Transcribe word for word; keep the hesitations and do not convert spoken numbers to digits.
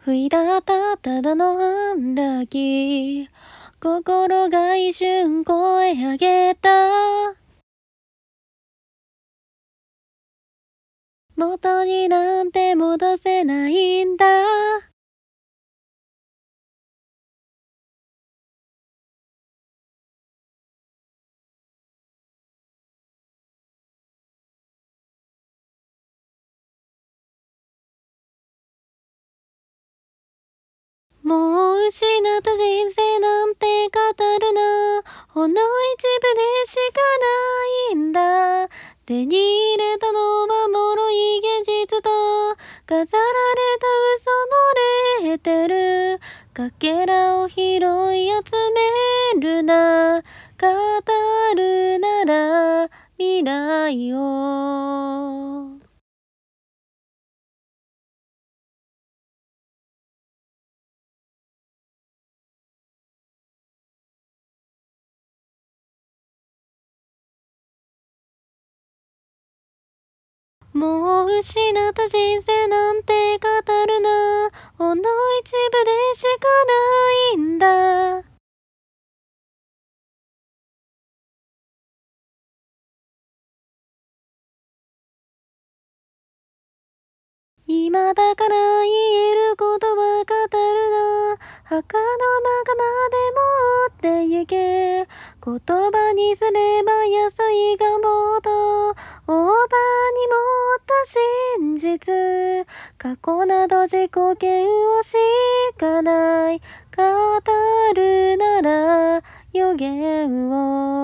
不意だったただのアンラッキー。心が一瞬声上げた。元になんて戻せないんだ。もう失った人生なんて語るな。ほんの一部でしかないんだ。手に入れたのは脆い現実と飾られた嘘のレーテル。かけらを拾い集めるな。語るなら未来を。もう失った人生なんて語るな。ほんの一部でしかないんだ。今だから言えることは語るな。墓の中まで持って行け。言葉にすれば安い願望とオーバーに持った真実。過去など自己嫌悪しかない。語るなら予言を。